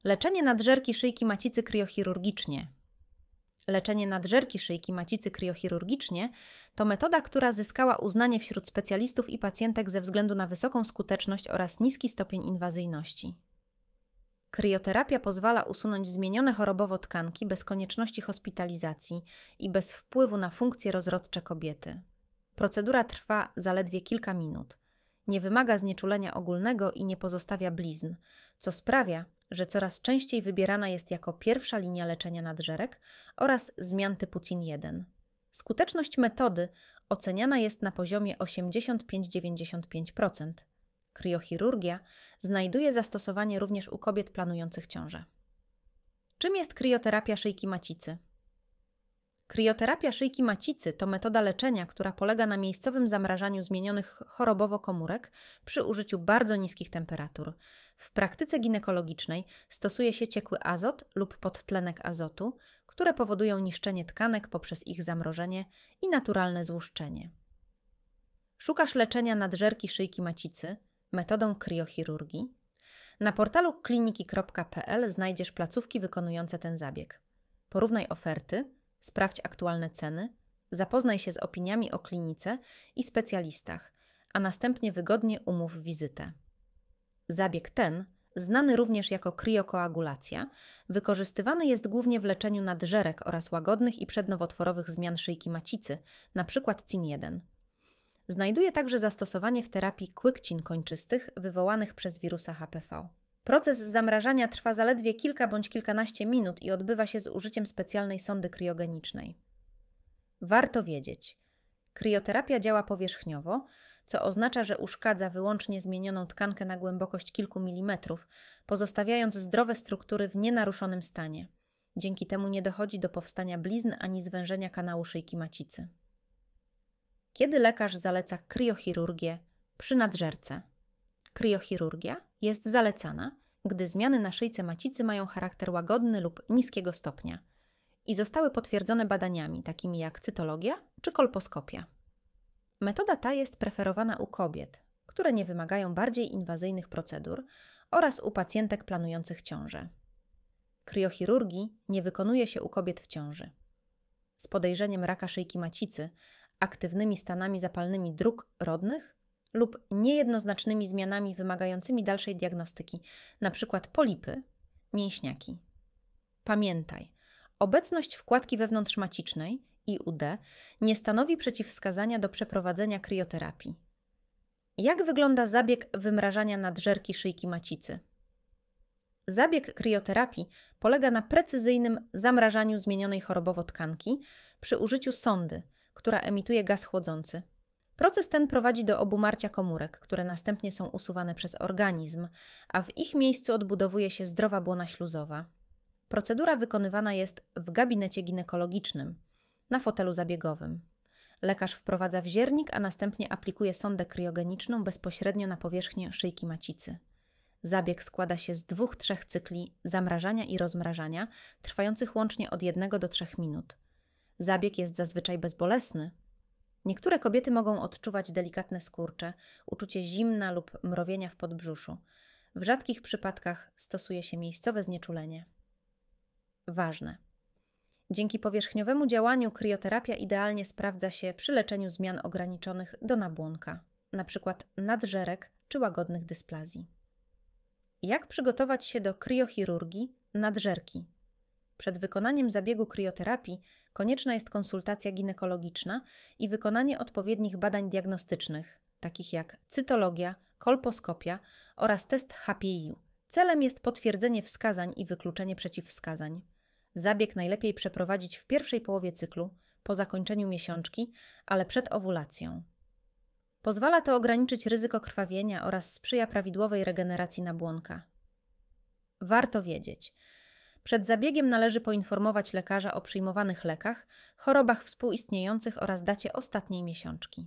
Leczenie nadżerki szyjki macicy kriochirurgicznie. Leczenie nadżerki szyjki macicy kriochirurgicznie to metoda, która zyskała uznanie wśród specjalistów i pacjentek ze względu na wysoką skuteczność oraz niski stopień inwazyjności. Krioterapia pozwala usunąć zmienione chorobowo tkanki bez konieczności hospitalizacji i bez wpływu na funkcje rozrodcze kobiety. Procedura trwa zaledwie kilka minut. Nie wymaga znieczulenia ogólnego i nie pozostawia blizn, co sprawia, że coraz częściej wybierana jest jako pierwsza linia leczenia nadżerek oraz zmian typu CIN-1. Skuteczność metody oceniana jest na poziomie 85–95%. Kriochirurgia znajduje zastosowanie również u kobiet planujących ciążę. Czym jest krioterapia szyjki macicy? Krioterapia szyjki macicy to metoda leczenia, która polega na miejscowym zamrażaniu zmienionych chorobowo komórek przy użyciu bardzo niskich temperatur. W praktyce ginekologicznej stosuje się ciekły azot lub podtlenek azotu, które powodują niszczenie tkanek poprzez ich zamrożenie i naturalne złuszczenie. Szukasz leczenia nadżerki szyjki macicy metodą kriochirurgii? Na portalu kliniki.pl znajdziesz placówki wykonujące ten zabieg. Porównaj oferty, sprawdź aktualne ceny, zapoznaj się z opiniami o klinice i specjalistach, a następnie wygodnie umów wizytę. Zabieg ten, znany również jako kriokoagulacja, wykorzystywany jest głównie w leczeniu nadżerek oraz łagodnych i przednowotworowych zmian szyjki macicy, np. CIN-1. Znajduje także zastosowanie w terapii kłykcin kończystych wywołanych przez wirusa HPV. Proces zamrażania trwa zaledwie kilka bądź kilkanaście minut i odbywa się z użyciem specjalnej sondy kriogenicznej. Warto wiedzieć, krioterapia działa powierzchniowo, co oznacza, że uszkadza wyłącznie zmienioną tkankę na głębokość kilku milimetrów, pozostawiając zdrowe struktury w nienaruszonym stanie. Dzięki temu nie dochodzi do powstania blizn ani zwężenia kanału szyjki macicy. Kiedy lekarz zaleca kriochirurgię przy nadżerce? Kriochirurgia jest zalecana, gdy zmiany na szyjce macicy mają charakter łagodny lub niskiego stopnia i zostały potwierdzone badaniami takimi jak cytologia czy kolposkopia. Metoda ta jest preferowana u kobiet, które nie wymagają bardziej inwazyjnych procedur oraz u pacjentek planujących ciążę. Kriochirurgii nie wykonuje się u kobiet w ciąży. Z podejrzeniem raka szyjki macicy, aktywnymi stanami zapalnymi dróg rodnych lub niejednoznacznymi zmianami wymagającymi dalszej diagnostyki, np. polipy, mięśniaki. Pamiętaj, obecność wkładki wewnątrzmacicznej IUD nie stanowi przeciwwskazania do przeprowadzenia krioterapii. Jak wygląda zabieg wymrażania nadżerki szyjki macicy? Zabieg krioterapii polega na precyzyjnym zamrażaniu zmienionej chorobowo tkanki przy użyciu sondy, która emituje gaz chłodzący. Proces ten prowadzi do obumarcia komórek, które następnie są usuwane przez organizm, a w ich miejscu odbudowuje się zdrowa błona śluzowa. Procedura wykonywana jest w gabinecie ginekologicznym, na fotelu zabiegowym. Lekarz wprowadza wziernik, a następnie aplikuje sondę kriogeniczną bezpośrednio na powierzchnię szyjki macicy. Zabieg składa się z 2–3 cykli zamrażania i rozmrażania, trwających łącznie od 1 do 3 minut. Zabieg jest zazwyczaj bezbolesny. Niektóre kobiety mogą odczuwać delikatne skurcze, uczucie zimna lub mrowienia w podbrzuszu. W rzadkich przypadkach stosuje się miejscowe znieczulenie. Ważne. Dzięki powierzchniowemu działaniu krioterapia idealnie sprawdza się przy leczeniu zmian ograniczonych do nabłonka, np. nadżerek czy łagodnych dysplazji. Jak przygotować się do kriochirurgii nadżerki? Przed wykonaniem zabiegu krioterapii konieczna jest konsultacja ginekologiczna i wykonanie odpowiednich badań diagnostycznych, takich jak cytologia, kolposkopia oraz test HPI. Celem jest potwierdzenie wskazań i wykluczenie przeciwwskazań. Zabieg najlepiej przeprowadzić w pierwszej połowie cyklu, po zakończeniu miesiączki, ale przed owulacją. Pozwala to ograniczyć ryzyko krwawienia oraz sprzyja prawidłowej regeneracji nabłonka. Warto wiedzieć, przed zabiegiem należy poinformować lekarza o przyjmowanych lekach, chorobach współistniejących oraz dacie ostatniej miesiączki.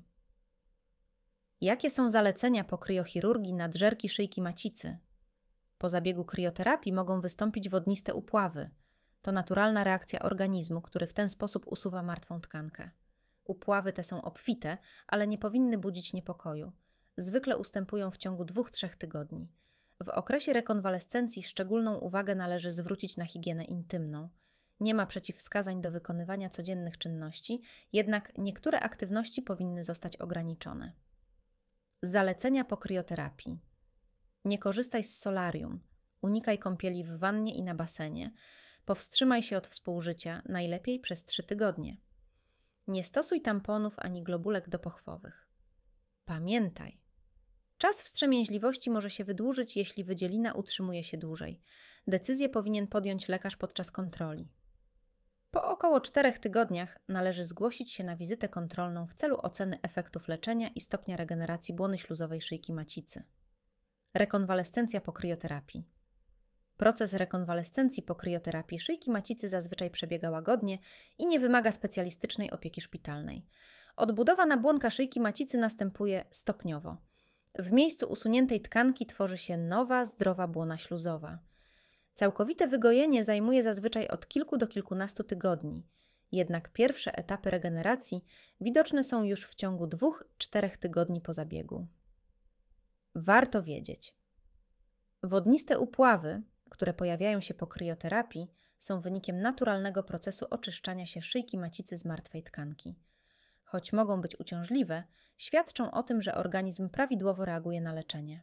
Jakie są zalecenia po kriochirurgii nadżerki szyjki macicy? Po zabiegu krioterapii mogą wystąpić wodniste upławy. To naturalna reakcja organizmu, który w ten sposób usuwa martwą tkankę. Upławy te są obfite, ale nie powinny budzić niepokoju. Zwykle ustępują w ciągu 2–3 tygodni. W okresie rekonwalescencji szczególną uwagę należy zwrócić na higienę intymną. Nie ma przeciwwskazań do wykonywania codziennych czynności, jednak niektóre aktywności powinny zostać ograniczone. Zalecenia po krioterapii. Nie korzystaj z solarium. Unikaj kąpieli w wannie i na basenie. Powstrzymaj się od współżycia, najlepiej przez 3 tygodnie. Nie stosuj tamponów ani globulek dopochwowych. Pamiętaj, czas wstrzemięźliwości może się wydłużyć, jeśli wydzielina utrzymuje się dłużej. Decyzję powinien podjąć lekarz podczas kontroli. Po około 4 tygodniach należy zgłosić się na wizytę kontrolną w celu oceny efektów leczenia i stopnia regeneracji błony śluzowej szyjki macicy. Rekonwalescencja po krioterapii. Proces rekonwalescencji po krioterapii szyjki macicy zazwyczaj przebiega łagodnie i nie wymaga specjalistycznej opieki szpitalnej. Odbudowa nabłonka szyjki macicy następuje stopniowo. W miejscu usuniętej tkanki tworzy się nowa, zdrowa błona śluzowa. Całkowite wygojenie zajmuje zazwyczaj od kilku do kilkunastu tygodni, jednak pierwsze etapy regeneracji widoczne są już w ciągu 2-4 tygodni po zabiegu. Warto wiedzieć. Wodniste upławy, które pojawiają się po krioterapii, są wynikiem naturalnego procesu oczyszczania się szyjki macicy z martwej tkanki. Choć mogą być uciążliwe, świadczą o tym, że organizm prawidłowo reaguje na leczenie.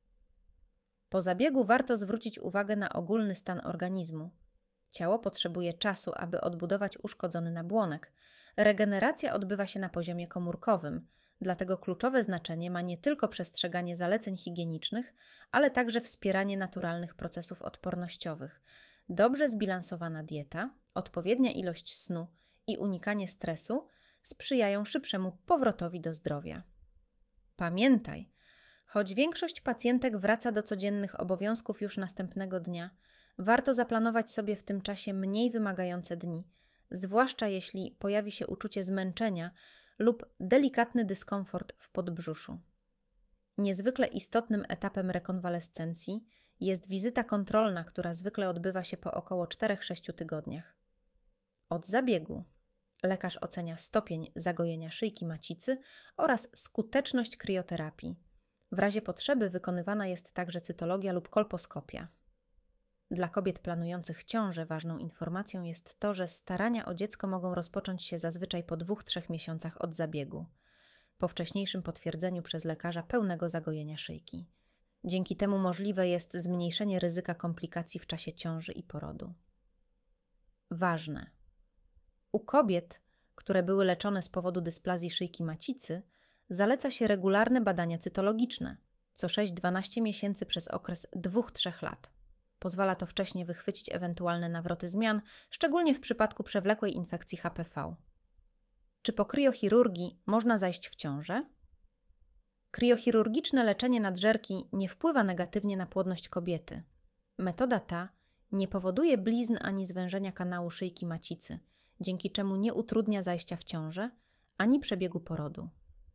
Po zabiegu warto zwrócić uwagę na ogólny stan organizmu. Ciało potrzebuje czasu, aby odbudować uszkodzony nabłonek. Regeneracja odbywa się na poziomie komórkowym, dlatego kluczowe znaczenie ma nie tylko przestrzeganie zaleceń higienicznych, ale także wspieranie naturalnych procesów odpornościowych. Dobrze zbilansowana dieta, odpowiednia ilość snu i unikanie stresu sprzyjają szybszemu powrotowi do zdrowia. Pamiętaj, choć większość pacjentek wraca do codziennych obowiązków już następnego dnia, warto zaplanować sobie w tym czasie mniej wymagające dni, zwłaszcza jeśli pojawi się uczucie zmęczenia lub delikatny dyskomfort w podbrzuszu. Niezwykle istotnym etapem rekonwalescencji jest wizyta kontrolna, która zwykle odbywa się po około 4-6 tygodniach. Od zabiegu lekarz ocenia stopień zagojenia szyjki macicy oraz skuteczność krioterapii. W razie potrzeby wykonywana jest także cytologia lub kolposkopia. Dla kobiet planujących ciążę ważną informacją jest to, że starania o dziecko mogą rozpocząć się zazwyczaj po 2-3 miesiącach od zabiegu, po wcześniejszym potwierdzeniu przez lekarza pełnego zagojenia szyjki. Dzięki temu możliwe jest zmniejszenie ryzyka komplikacji w czasie ciąży i porodu. Ważne. U kobiet, które były leczone z powodu dysplazji szyjki macicy, zaleca się regularne badania cytologiczne, co 6-12 miesięcy przez okres 2-3 lat. Pozwala to wcześnie wychwycić ewentualne nawroty zmian, szczególnie w przypadku przewlekłej infekcji HPV. Czy po kriochirurgii można zajść w ciążę? Kriochirurgiczne leczenie nadżerki nie wpływa negatywnie na płodność kobiety. Metoda ta nie powoduje blizn ani zwężenia kanału szyjki macicy, dzięki czemu nie utrudnia zajścia w ciążę ani przebiegu porodu.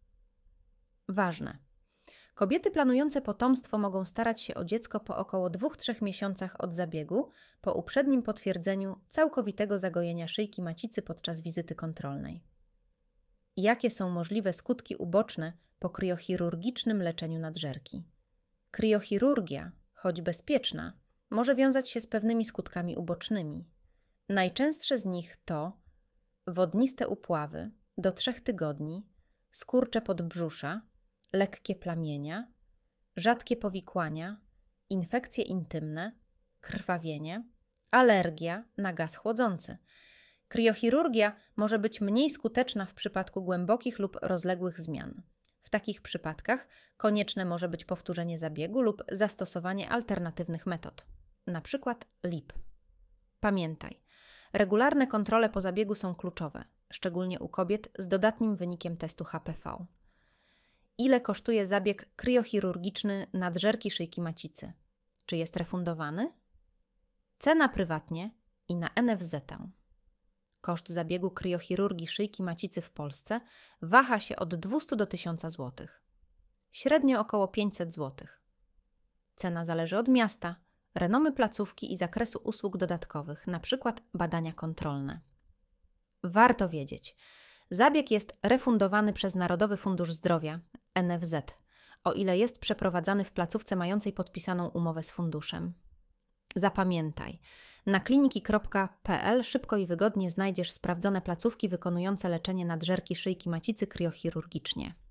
Ważne. Kobiety planujące potomstwo mogą starać się o dziecko po około 2-3 miesiącach od zabiegu, po uprzednim potwierdzeniu całkowitego zagojenia szyjki macicy podczas wizyty kontrolnej. Jakie są możliwe skutki uboczne po kriochirurgicznym leczeniu nadżerki? Kriochirurgia, choć bezpieczna, może wiązać się z pewnymi skutkami ubocznymi. Najczęstsze z nich to wodniste upławy do 3 tygodni, skurcze podbrzusza, lekkie plamienia, rzadkie powikłania, infekcje intymne, krwawienie, alergia na gaz chłodzący. Kriochirurgia może być mniej skuteczna w przypadku głębokich lub rozległych zmian. W takich przypadkach konieczne może być powtórzenie zabiegu lub zastosowanie alternatywnych metod, np. LIP. Pamiętaj, regularne kontrole po zabiegu są kluczowe, szczególnie u kobiet z dodatnim wynikiem testu HPV. Ile kosztuje zabieg kriochirurgiczny nadżerki szyjki macicy? Czy jest refundowany? Cena prywatnie i na NFZ. Koszt zabiegu kriochirurgii szyjki macicy w Polsce waha się od 200 do 1000 zł. Średnio około 500 zł. Cena zależy od miasta, renomy placówki i zakresu usług dodatkowych, np. badania kontrolne. Warto wiedzieć, zabieg jest refundowany przez Narodowy Fundusz Zdrowia, NFZ, o ile jest przeprowadzany w placówce mającej podpisaną umowę z funduszem. Zapamiętaj, na kliniki.pl szybko i wygodnie znajdziesz sprawdzone placówki wykonujące leczenie nadżerki szyjki macicy kriochirurgicznie.